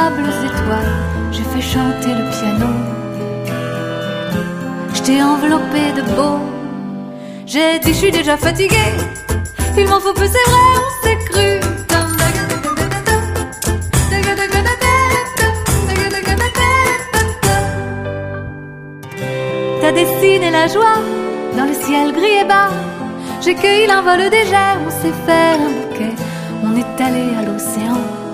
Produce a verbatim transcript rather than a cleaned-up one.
d'innombrables étoiles, j'ai fait chanter le piano. Je t'ai enveloppé de beau. J'ai dit je suis déjà fatiguée, il m'en faut plus, c'est vrai, on s'est cru. T'as dessiné la joie dans le ciel gris et bas. J'ai cueilli l'envol des germes, on s'est fait un bouquet, on est allé à l'océan.